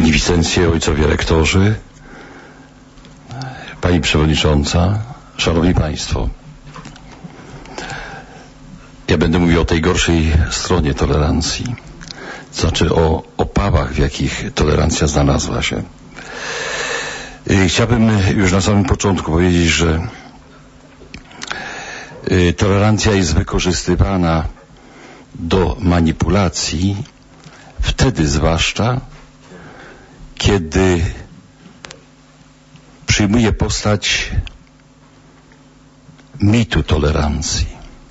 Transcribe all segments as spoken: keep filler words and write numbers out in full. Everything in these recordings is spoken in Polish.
Pani Wicencje, ojcowie rektorzy, Pani Przewodnicząca, Szanowni Państwo. Ja będę mówił o tej gorszej stronie tolerancji, to znaczy o opałach, w jakich tolerancja znalazła się. Chciałbym już na samym początku powiedzieć, że tolerancja jest wykorzystywana do manipulacji wtedy zwłaszcza, kiedy przyjmuje postać mitu tolerancji.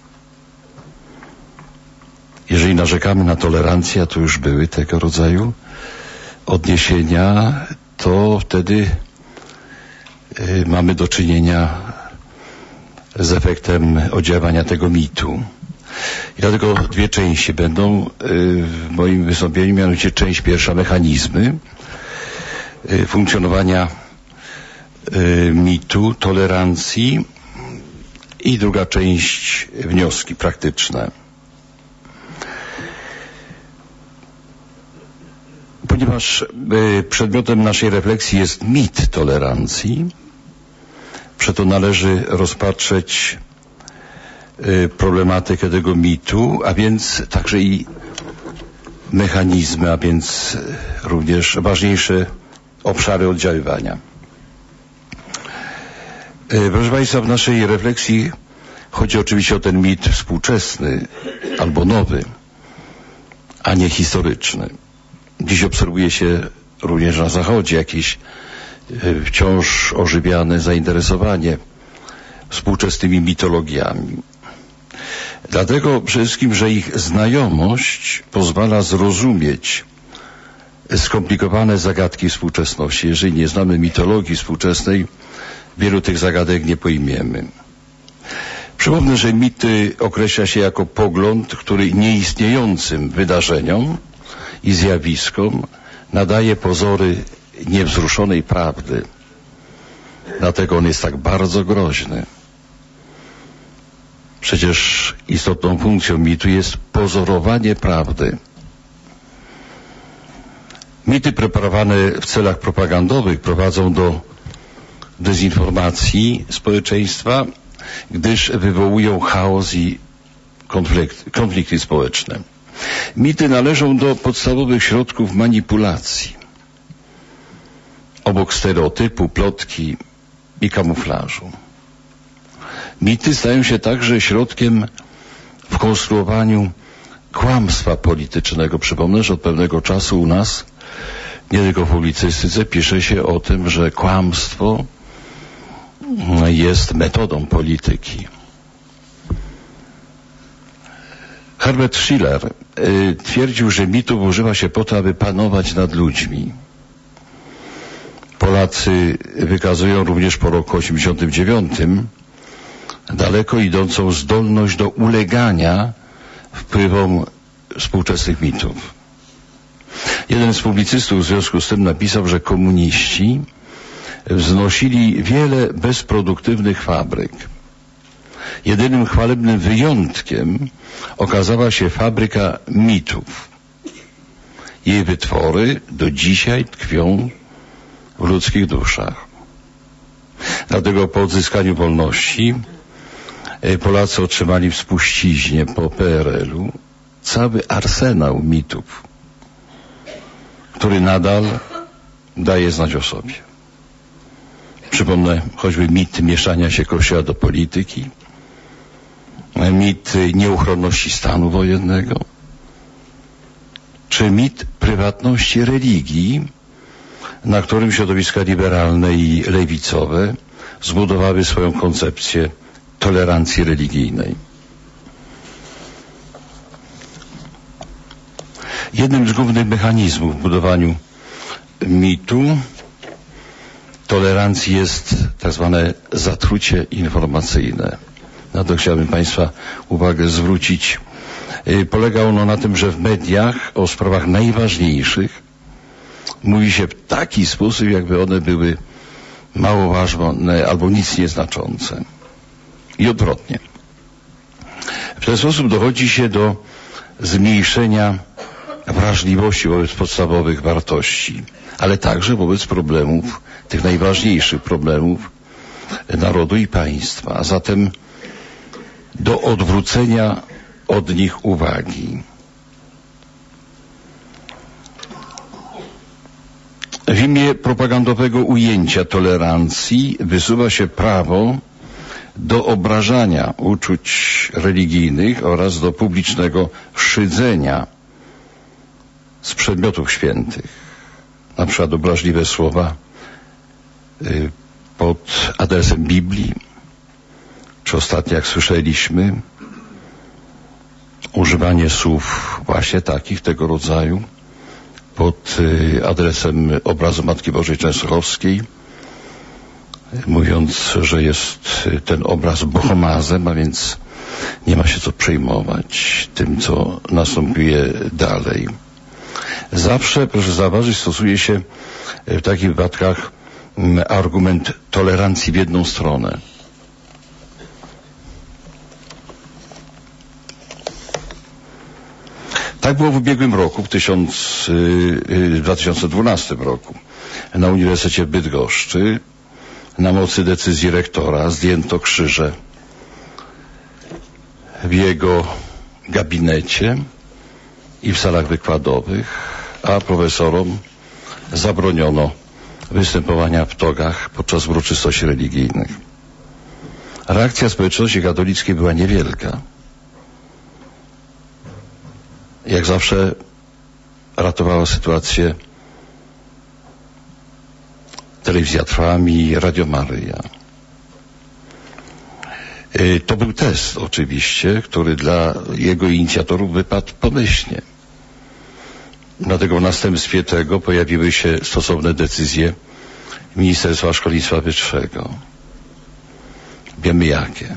Jeżeli narzekamy na tolerancję, a to już były tego rodzaju odniesienia, to wtedy y, mamy do czynienia z efektem oddziaływania tego mitu. I dlatego dwie części będą y, w moim wystąpieniu, mianowicie część pierwsza, mechanizmy y, funkcjonowania y, mitu, tolerancji, i druga część, wnioski praktyczne. Ponieważ y, przedmiotem naszej refleksji jest mit tolerancji, przeto należy rozpatrzeć y, problematykę tego mitu, a więc także i mechanizmy, a więc również ważniejsze obszary oddziaływania. Y, proszę Państwa, w naszej refleksji chodzi oczywiście o ten mit współczesny albo nowy, a nie historyczny. Dziś obserwuje się również na Zachodzie jakieś y, wciąż ożywiane zainteresowanie współczesnymi mitologiami. Dlatego przede wszystkim, że ich znajomość pozwala zrozumieć skomplikowane zagadki współczesności. Jeżeli nie znamy mitologii współczesnej, wielu tych zagadek nie pojmiemy. Przypomnę, że mity określa się jako pogląd, który nieistniejącym wydarzeniom i zjawiskom nadaje pozory niewzruszonej prawdy. Dlatego on jest tak bardzo groźny. Przecież istotną funkcją mitu jest pozorowanie prawdy. Mity preparowane w celach propagandowych prowadzą do dezinformacji społeczeństwa, gdyż wywołują chaos i konflikt, konflikty społeczne. Mity należą do podstawowych środków manipulacji. Obok stereotypu, plotki i kamuflażu. Mity stają się także środkiem w konstruowaniu kłamstwa politycznego. Przypomnę, że od pewnego czasu u nas, nie tylko w publicystyce, pisze się o tym, że kłamstwo jest metodą polityki. Herbert Schiller y, twierdził, że mitów używa się po to, aby panować nad ludźmi. Polacy wykazują również po roku osiemdziesiątym dziewiątym daleko idącą zdolność do ulegania wpływom współczesnych mitów. Jeden z publicystów w związku z tym napisał, że komuniści wznosili wiele bezproduktywnych fabryk. Jedynym chwalebnym wyjątkiem okazała się fabryka mitów. Jej wytwory do dzisiaj tkwią w ludzkich duszach. Dlatego po odzyskaniu wolności Polacy otrzymali w spuściźnie po P R L u cały arsenał mitów, który nadal daje znać o sobie. Przypomnę choćby mit mieszania się Kościoła do polityki, mit nieuchronności stanu wojennego, czy mit prywatności religii, na którym środowiska liberalne i lewicowe zbudowały swoją koncepcję tolerancji religijnej. Jednym z głównych mechanizmów w budowaniu mitu tolerancji jest tak zwane zatrucie informacyjne. Na to chciałbym Państwa uwagę zwrócić. Polega ono na tym, że w mediach o sprawach najważniejszych mówi się w taki sposób, jakby one były mało ważne albo nic nieznaczące. I odwrotnie. W ten sposób dochodzi się do zmniejszenia wrażliwości wobec podstawowych wartości, ale także wobec problemów, tych najważniejszych problemów narodu i państwa, a zatem do odwrócenia od nich uwagi. W imię propagandowego ujęcia tolerancji wysuwa się prawo do obrażania uczuć religijnych oraz do publicznego szydzenia z przedmiotów świętych. Na przykład obraźliwe słowa pod adresem Biblii, czy ostatnio, jak słyszeliśmy, używanie słów właśnie takich, tego rodzaju, pod adresem obrazu Matki Bożej Częstochowskiej, mówiąc, że jest ten obraz bohomazem, a więc nie ma się co przejmować tym, co następuje dalej. Zawsze, proszę zauważyć, stosuje się w takich wypadkach argument tolerancji w jedną stronę. Tak było w ubiegłym roku, w, tysiąc, w dwa tysiące dwunastym roku. Na Uniwersytecie w Bydgoszczy na mocy decyzji rektora zdjęto krzyże w jego gabinecie i w salach wykładowych, a profesorom zabroniono występowania w togach podczas uroczystości religijnych. Reakcja społeczności katolickiej była niewielka. Jak zawsze ratowała sytuację Telewizja Trwami, Radio Maryja. To był test oczywiście, który dla jego inicjatorów wypadł pomyślnie. Dlatego w następstwie tego pojawiły się stosowne decyzje Ministerstwa Szkolnictwa Wyższego. Wiemy jakie.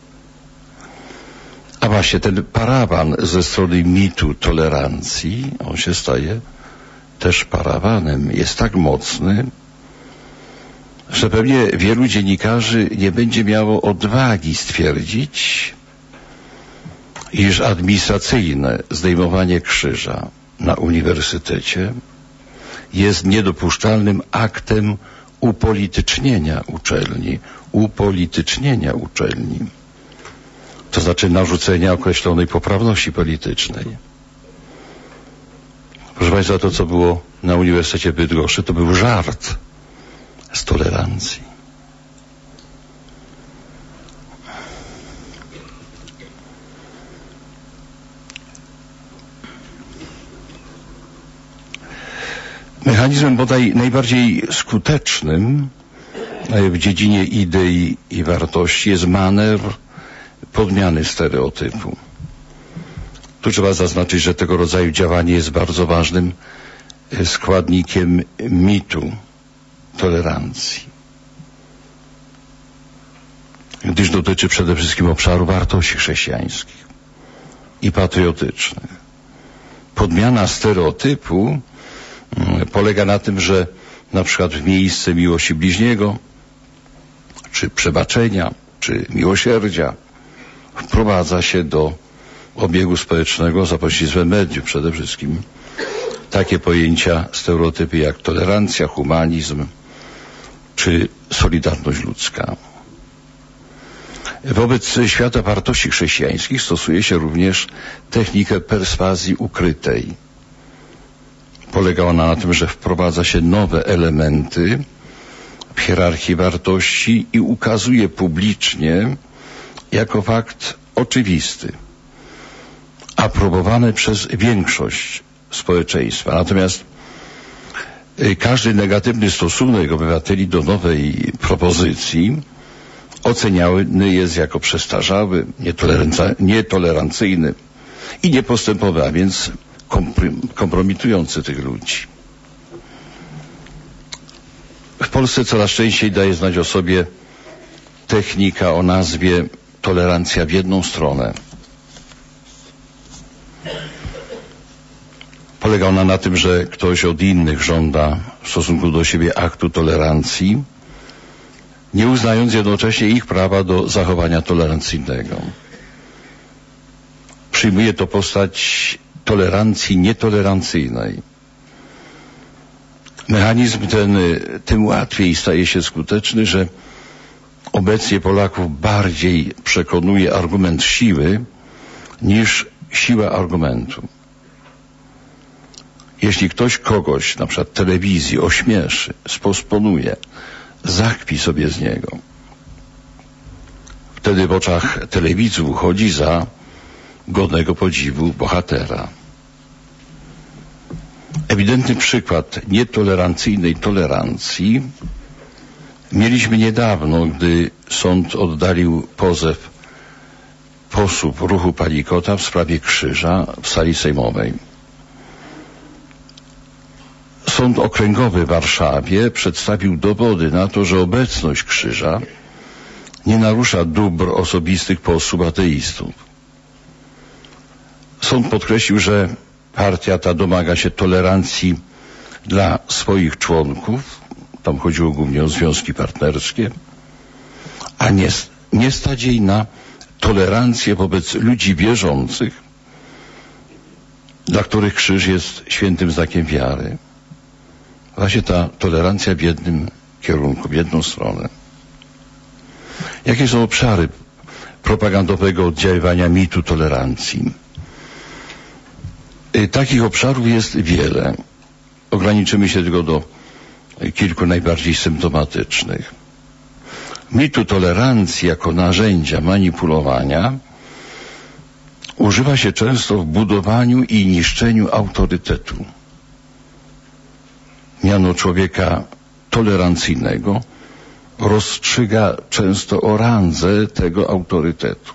A właśnie ten parawan ze strony mitu tolerancji, on się staje też parawanem, jest tak mocny, że pewnie wielu dziennikarzy nie będzie miało odwagi stwierdzić, iż administracyjne zdejmowanie krzyża na uniwersytecie jest niedopuszczalnym aktem upolitycznienia uczelni, upolitycznienia uczelni. To znaczy narzucenia określonej poprawności politycznej. Proszę Państwa, to co było na Uniwersytecie w Bydgoszczy, to był żart z tolerancji. Mechanizmem bodaj najbardziej skutecznym w dziedzinie idei i wartości jest manewr podmiany stereotypu. Tu trzeba zaznaczyć, że tego rodzaju działanie jest bardzo ważnym składnikiem mitu tolerancji, gdyż dotyczy przede wszystkim obszaru wartości chrześcijańskich i patriotycznych. Podmiana stereotypu polega na tym, że na przykład w miejsce miłości bliźniego, czy przebaczenia, czy miłosierdzia wprowadza się do obiegu społecznego za pośrednictwem mediów przede wszystkim takie pojęcia, stereotypy jak tolerancja, humanizm czy solidarność ludzka. Wobec świata wartości chrześcijańskich stosuje się również technikę perswazji ukrytej. Polega ona na tym, że wprowadza się nowe elementy w hierarchii wartości i ukazuje publicznie jako fakt oczywisty, aprobowany przez większość społeczeństwa. Natomiast każdy negatywny stosunek obywateli do nowej propozycji oceniany jest jako przestarzały, nietolerancyjny i niepostępowy, a więc kompromitujący tych ludzi. W Polsce coraz częściej daje znać o sobie technika o nazwie tolerancja w jedną stronę. Polega ona na tym, że ktoś od innych żąda w stosunku do siebie aktu tolerancji, nie uznając jednocześnie ich prawa do zachowania tolerancyjnego. Przyjmuje to postać tolerancji nietolerancyjnej. Mechanizm ten tym łatwiej staje się skuteczny, że obecnie Polaków bardziej przekonuje argument siły niż siła argumentu. Jeśli ktoś kogoś, na przykład telewizji, ośmieszy, sposponuje, zakpi sobie z niego, wtedy w oczach telewidzów uchodzi za godnego podziwu bohatera. Ewidentny przykład nietolerancyjnej tolerancji mieliśmy niedawno, gdy sąd oddalił pozew posłów ruchu Palikota w sprawie krzyża w sali sejmowej. Sąd Okręgowy w Warszawie przedstawił dowody na to, że obecność krzyża nie narusza dóbr osobistych posłów ateistów. Sąd podkreślił, że partia ta domaga się tolerancji dla swoich członków, tam chodziło głównie o związki partnerskie, a nie, nie stać jej na tolerancję wobec ludzi wierzących, dla których krzyż jest świętym znakiem wiary. Właśnie ta tolerancja w jednym kierunku, w jedną stronę. Jakie są obszary propagandowego oddziaływania mitu tolerancji? Takich obszarów jest wiele. Ograniczymy się tylko do kilku najbardziej symptomatycznych. Mitu tolerancji jako narzędzia manipulowania używa się często w budowaniu i niszczeniu autorytetu. Miano człowieka tolerancyjnego rozstrzyga często o randze tego autorytetu.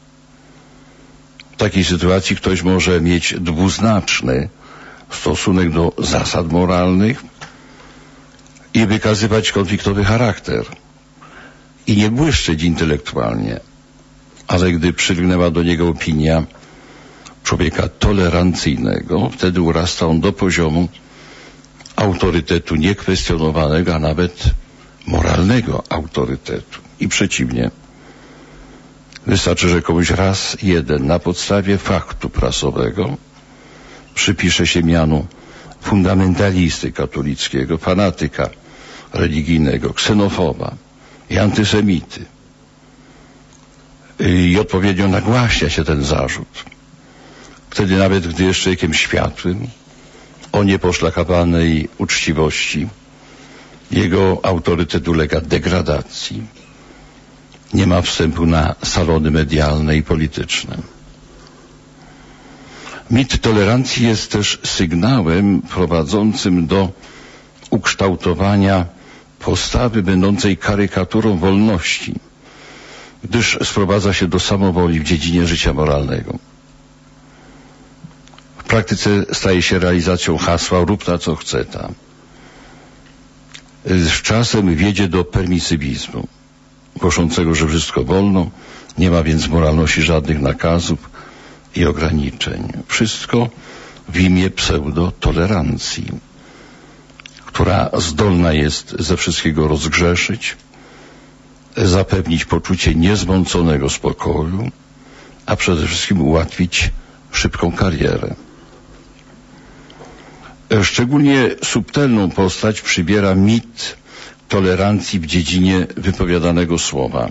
W takiej sytuacji ktoś może mieć dwuznaczny stosunek do zasad moralnych i wykazywać konfliktowy charakter i nie błyszczeć intelektualnie, ale gdy przylgnęła do niego opinia człowieka tolerancyjnego, wtedy urasta on do poziomu autorytetu niekwestionowanego, a nawet moralnego autorytetu. I przeciwnie. Wystarczy, że komuś raz jeden na podstawie faktu prasowego przypisze się mianu fundamentalisty katolickiego, fanatyka religijnego, ksenofoba i antysemity. I odpowiednio nagłaśnia się ten zarzut. Wtedy nawet, gdy jest człowiekiem światłym, o nieposzlakowanej uczciwości, jego autorytet ulega degradacji. Nie ma wstępu na salony medialne i polityczne. Mit tolerancji jest też sygnałem prowadzącym do ukształtowania postawy będącej karykaturą wolności, gdyż sprowadza się do samowoli w dziedzinie życia moralnego. W praktyce staje się realizacją hasła rób ta co chce ta. Z czasem wiedzie do permisywizmu, głoszącego, że wszystko wolno, nie ma więc w moralności żadnych nakazów i ograniczeń. Wszystko w imię pseudotolerancji, która zdolna jest ze wszystkiego rozgrzeszyć, zapewnić poczucie niezmąconego spokoju, a przede wszystkim ułatwić szybką karierę. Szczególnie subtelną postać przybiera mit tolerancji w dziedzinie wypowiadanego słowa.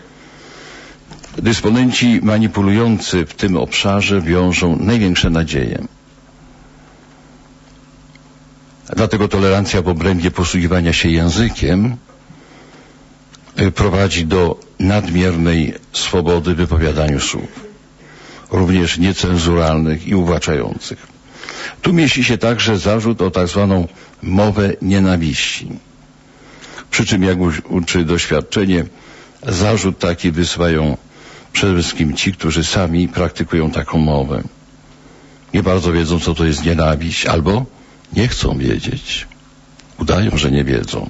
Dysponenci manipulujący w tym obszarze wiążą największe nadzieje. Dlatego tolerancja w obrębie posługiwania się językiem prowadzi do nadmiernej swobody w wypowiadaniu słów, również niecenzuralnych i uwłaczających. Tu mieści się także zarzut o tak zwaną mowę nienawiści. Przy czym, jak uczy doświadczenie, zarzut taki wysyłają przede wszystkim ci, którzy sami praktykują taką mowę. Nie bardzo wiedzą, co to jest nienawiść, albo nie chcą wiedzieć. Udają, że nie wiedzą.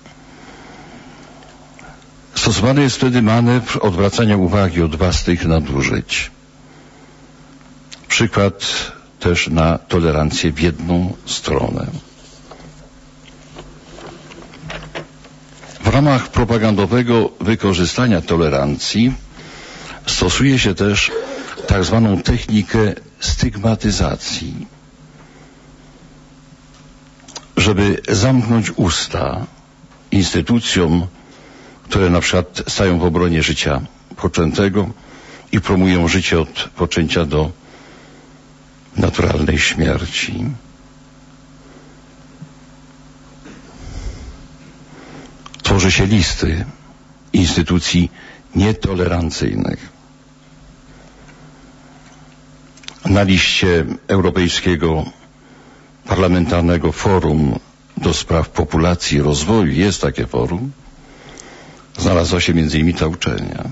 Stosowany jest wtedy manewr odwracania uwagi od własnych nadużyć. Przykład też na tolerancję w jedną stronę. W ramach propagandowego wykorzystania tolerancji stosuje się też tak zwaną technikę stygmatyzacji, żeby zamknąć usta instytucjom, które na przykład stają w obronie życia poczętego i promują życie od poczęcia do naturalnej śmierci. Tworzy się listy instytucji nietolerancyjnych. Na liście Europejskiego Parlamentarnego Forum do Spraw Populacji i Rozwoju, jest takie forum, znalazła się między innymi ta uczelnia.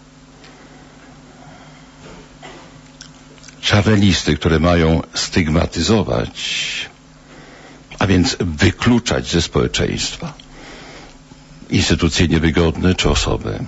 Czarne listy, które mają stygmatyzować, a więc wykluczać ze społeczeństwa instytucje niewygodne czy osoby.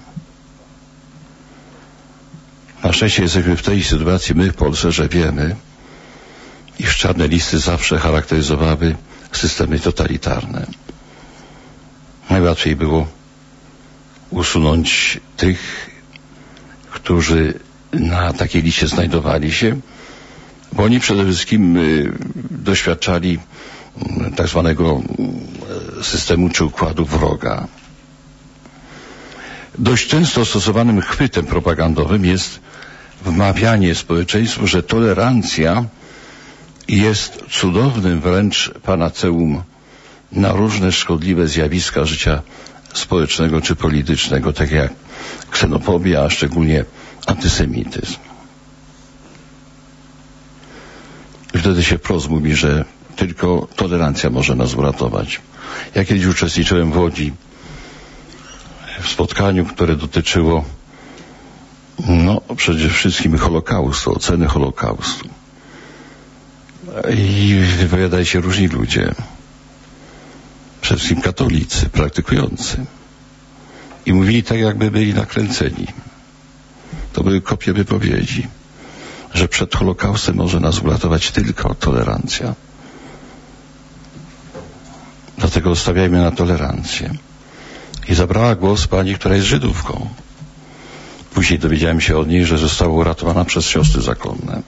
Na szczęście jesteśmy w tej sytuacji, my w Polsce, że wiemy, iż czarne listy zawsze charakteryzowały systemy totalitarne. Najłatwiej było usunąć tych, którzy na takiej liście znajdowali się, bo oni przede wszystkim y, doświadczali y, tak zwanego y, systemu czy układu wroga. Dość często stosowanym chwytem propagandowym jest wmawianie społeczeństwu, że tolerancja jest cudownym wręcz panaceum na różne szkodliwe zjawiska życia społecznego czy politycznego, takie jak ksenofobia, a szczególnie antysemityzm. I wtedy się wprost mówi, że tylko tolerancja może nas uratować. Ja kiedyś uczestniczyłem w Łodzi w spotkaniu, które dotyczyło no przede wszystkim Holokaustu, oceny Holokaustu. I wypowiadali się różni ludzie, przede wszystkim katolicy, praktykujący. I mówili tak, jakby byli nakręceni. To były kopie wypowiedzi, że przed Holokaustem może nas uratować tylko tolerancja. Dlatego stawiajmy na tolerancję. I zabrała głos pani, która jest Żydówką. Później dowiedziałem się od niej, że została uratowana przez siostry zakonne.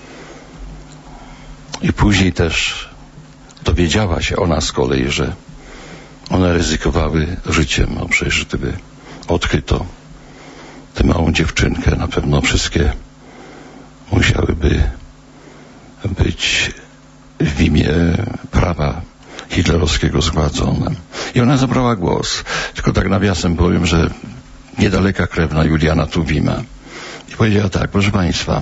I później też dowiedziała się ona z kolei, że one ryzykowały życiem. No przecież gdyby odkryto tę małą dziewczynkę, na pewno wszystkie musiałyby być w imię prawa hitlerowskiego zgładzone. I ona zabrała głos. Tylko tak nawiasem powiem, że niedaleka krewna Juliana Tuwima. I powiedziała tak: proszę państwa,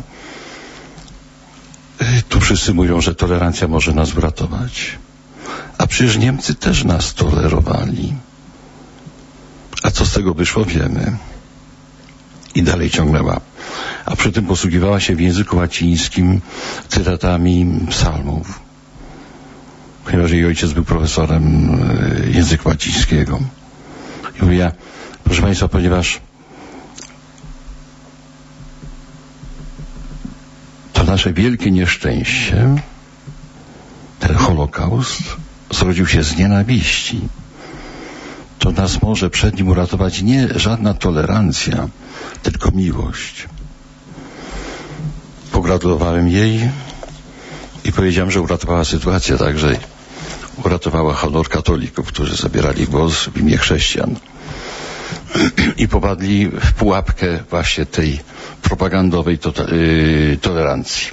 tu wszyscy mówią, że tolerancja może nas uratować. A przecież Niemcy też nas tolerowali. A co z tego wyszło, wiemy. I dalej ciągnęła. A przy tym posługiwała się w języku łacińskim cytatami psalmów. Ponieważ jej ojciec był profesorem języka łacińskiego. I mówiła: proszę państwa, ponieważ to nasze wielkie nieszczęście, ten Holokaust, zrodził się z nienawiści. To nas może przed nim uratować nie żadna tolerancja, tylko miłość. Pogratulowałem jej i powiedziałem, że uratowała sytuację, także uratowała honor katolików, którzy zabierali głos w imię chrześcijan i popadli w pułapkę właśnie tej propagandowej to, yy, tolerancji.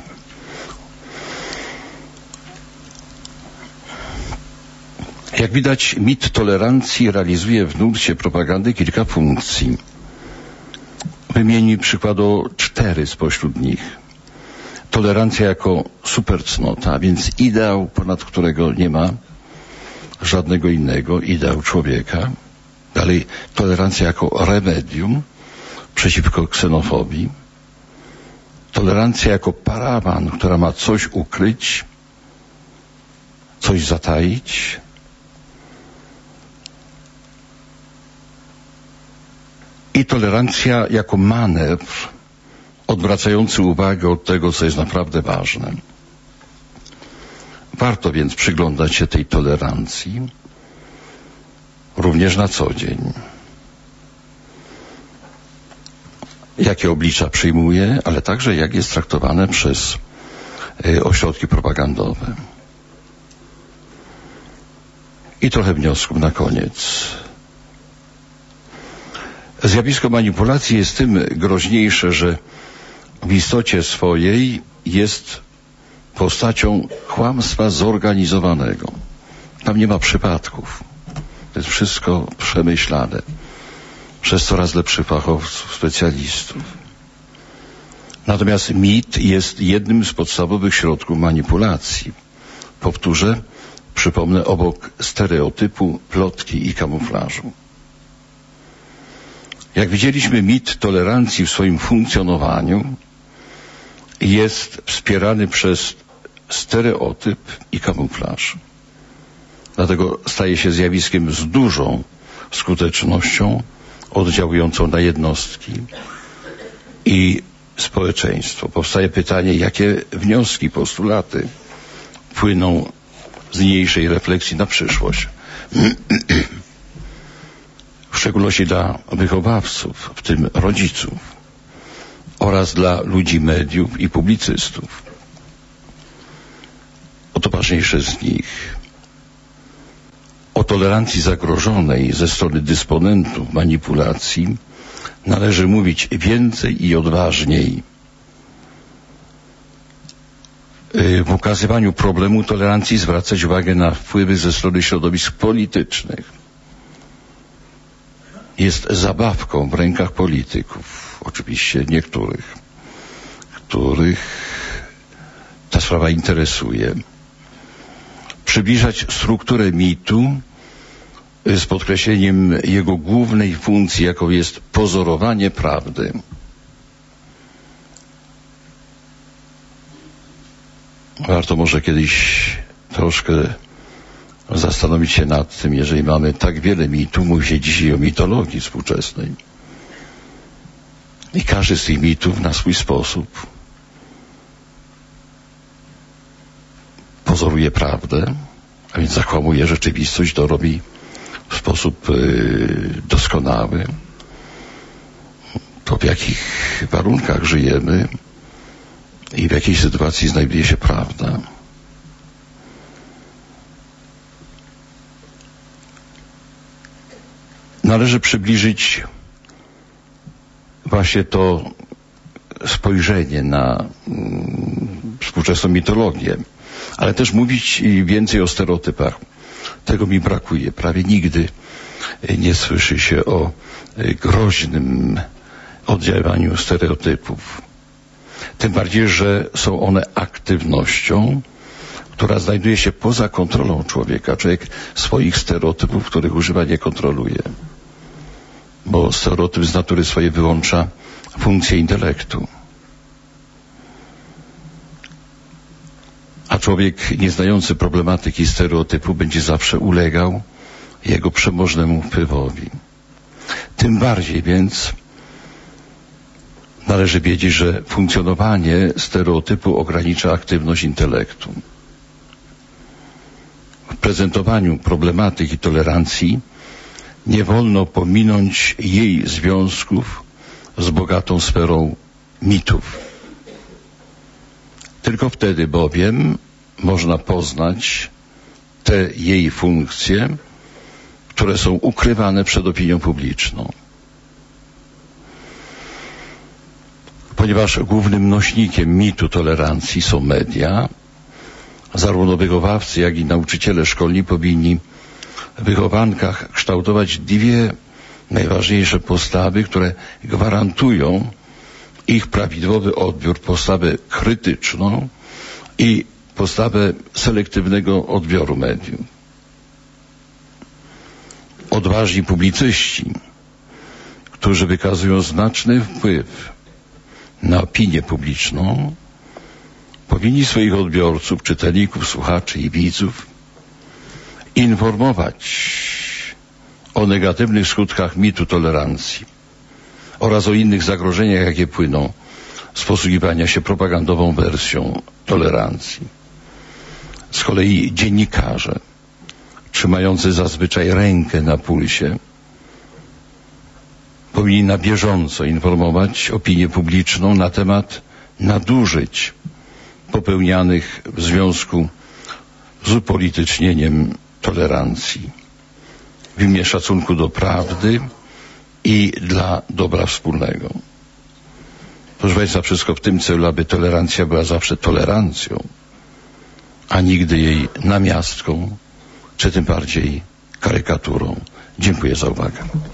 Jak widać, mit tolerancji realizuje w nurcie propagandy kilka funkcji. Wymienię przykładowo cztery spośród nich. Tolerancja jako supercnota, a więc ideał, ponad którego nie ma żadnego innego, ideał człowieka. Dalej, tolerancja jako remedium przeciwko ksenofobii. Tolerancja jako parawan, która ma coś ukryć, coś zataić. I tolerancja jako manewr odwracający uwagę od tego, co jest naprawdę ważne. Warto więc przyglądać się tej tolerancji również na co dzień. Jakie oblicza przyjmuje, ale także jak jest traktowane przez ośrodki propagandowe. I trochę wniosków na koniec. Zjawisko manipulacji jest tym groźniejsze, że w istocie swojej jest postacią kłamstwa zorganizowanego. Tam nie ma przypadków. To jest wszystko przemyślane przez coraz lepszych fachowców, specjalistów. Natomiast mit jest jednym z podstawowych środków manipulacji. Powtórzę, przypomnę, obok stereotypu, plotki i kamuflażu. Jak widzieliśmy, mit tolerancji w swoim funkcjonowaniu jest wspierany przez stereotyp i kamuflaż. Dlatego staje się zjawiskiem z dużą skutecznością oddziałującą na jednostki i społeczeństwo. Powstaje pytanie, jakie wnioski, postulaty płyną z niniejszej refleksji na przyszłość. W szczególności dla wychowawców, w tym rodziców, oraz dla ludzi mediów i publicystów. Oto ważniejsze z nich. O tolerancji zagrożonej ze strony dysponentów manipulacji należy mówić więcej i odważniej. W ukazywaniu problemu tolerancji zwracać uwagę na wpływy ze strony środowisk politycznych. Jest zabawką w rękach polityków, oczywiście niektórych, których ta sprawa interesuje. Przybliżać strukturę mitu z podkreśleniem jego głównej funkcji, jaką jest pozorowanie prawdy. Warto może kiedyś troszkę zastanowić się nad tym, jeżeli mamy tak wiele mitów, mówi się dzisiaj o mitologii współczesnej. I każdy z tych mitów na swój sposób pozoruje prawdę, a więc zakłamuje rzeczywistość, to robi w sposób yy, doskonały. To w jakich warunkach żyjemy i w jakiej sytuacji znajduje się prawda. Należy przybliżyć właśnie to spojrzenie na mm, współczesną mitologię, ale też mówić więcej o stereotypach. Tego mi brakuje. Prawie nigdy nie słyszy się o groźnym oddziaływaniu stereotypów. Tym bardziej, że są one aktywnością, która znajduje się poza kontrolą człowieka. Człowiek swoich stereotypów, których używa, nie kontroluje. Bo stereotyp z natury swojej wyłącza funkcję intelektu. A człowiek nieznający problematyki stereotypu będzie zawsze ulegał jego przemożnemu wpływowi. Tym bardziej więc należy wiedzieć, że funkcjonowanie stereotypu ogranicza aktywność intelektu. W prezentowaniu problematyki tolerancji nie wolno pominąć jej związków z bogatą sferą mitów. Tylko wtedy bowiem można poznać te jej funkcje, które są ukrywane przed opinią publiczną. Ponieważ głównym nośnikiem mitu tolerancji są media, zarówno wychowawcy, jak i nauczyciele szkolni powinni w wychowankach kształtować dwie najważniejsze postawy, które gwarantują ich prawidłowy odbiór, postawę krytyczną i postawę selektywnego odbioru mediów. Odważni publicyści, którzy wykazują znaczny wpływ na opinię publiczną, powinni swoich odbiorców, czytelników, słuchaczy i widzów informować o negatywnych skutkach mitu tolerancji oraz o innych zagrożeniach, jakie płyną z posługiwania się propagandową wersją tolerancji. Z kolei dziennikarze, trzymający zazwyczaj rękę na pulsie, powinni na bieżąco informować opinię publiczną na temat nadużyć popełnianych w związku z upolitycznieniem tolerancji, w imię szacunku do prawdy i dla dobra wspólnego. Proszę Państwa, wszystko w tym celu, aby tolerancja była zawsze tolerancją, a nigdy jej namiastką, czy tym bardziej karykaturą. Dziękuję za uwagę.